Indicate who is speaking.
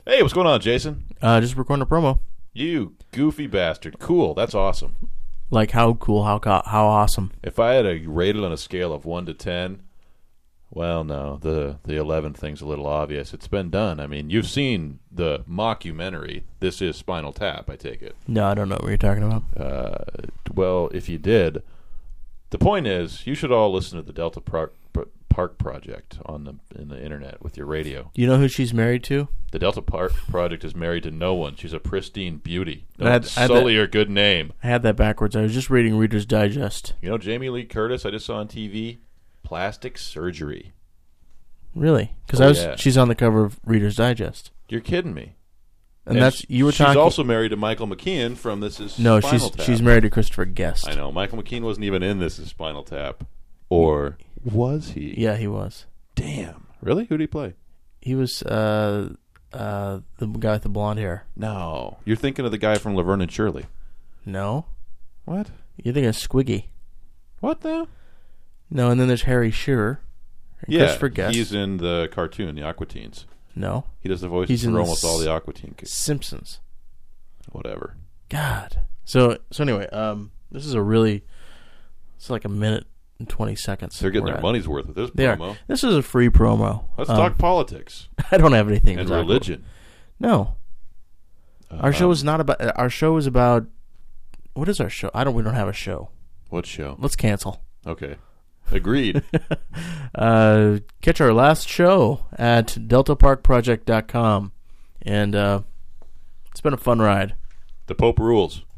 Speaker 1: Hey, what's going on, Jason?
Speaker 2: Just recording a promo.
Speaker 1: You goofy bastard. Cool. That's awesome.
Speaker 2: Like how cool, how awesome.
Speaker 1: If I had to rate it on a scale of 1 to 10, well, no, the 11 thing's a little obvious. It's been done. I mean, you've seen the mockumentary. This is Spinal Tap, I take it.
Speaker 2: No, I don't know what you're talking about.
Speaker 1: Well, if you did, the point is you should all listen to the Delta Park Project in the internet with your radio.
Speaker 2: You know who she's married to?
Speaker 1: The Delta Park Project is married to no one. She's a pristine beauty.
Speaker 2: I had
Speaker 1: Don't sully her good name.
Speaker 2: I had that backwards. I was just reading Reader's Digest.
Speaker 1: You know Jamie Lee Curtis I just saw on TV? Plastic surgery.
Speaker 2: Really? Because she's on the cover of Reader's Digest.
Speaker 1: You're kidding me.
Speaker 2: And that's you were
Speaker 1: she's
Speaker 2: talking.
Speaker 1: She's also married to Michael McKean from This Is
Speaker 2: No,
Speaker 1: Spinal Tap.
Speaker 2: she's married to Christopher Guest.
Speaker 1: I know. Michael McKean wasn't even in This Is Spinal Tap. Or was he?
Speaker 2: Yeah, he was.
Speaker 1: Damn. Really? Who did he play?
Speaker 2: He was the guy with the blonde hair.
Speaker 1: No. You're thinking of the guy from Laverne and Shirley.
Speaker 2: No.
Speaker 1: What?
Speaker 2: You're thinking of Squiggy.
Speaker 1: What now?
Speaker 2: No, and then there's Harry Shearer.
Speaker 1: Yeah,
Speaker 2: Christopher Guest.
Speaker 1: He's in the cartoon, the Aqua Teens.
Speaker 2: No.
Speaker 1: He does the voices for almost all the Aqua Teen kids.
Speaker 2: Simpsons.
Speaker 1: Whatever.
Speaker 2: God. So anyway, this is it's like a minute and 20 seconds.
Speaker 1: They're getting their money's worth with this promo.
Speaker 2: This is a free promo.
Speaker 1: Let's talk politics.
Speaker 2: I don't have anything.
Speaker 1: And religion.
Speaker 2: No. Our show is not about. Our show is about. What is our show? We don't have a show.
Speaker 1: What show?
Speaker 2: Let's cancel.
Speaker 1: Okay. Agreed.
Speaker 2: Catch our last show at deltaparkproject.com. And it's been a fun ride.
Speaker 1: The Pope rules.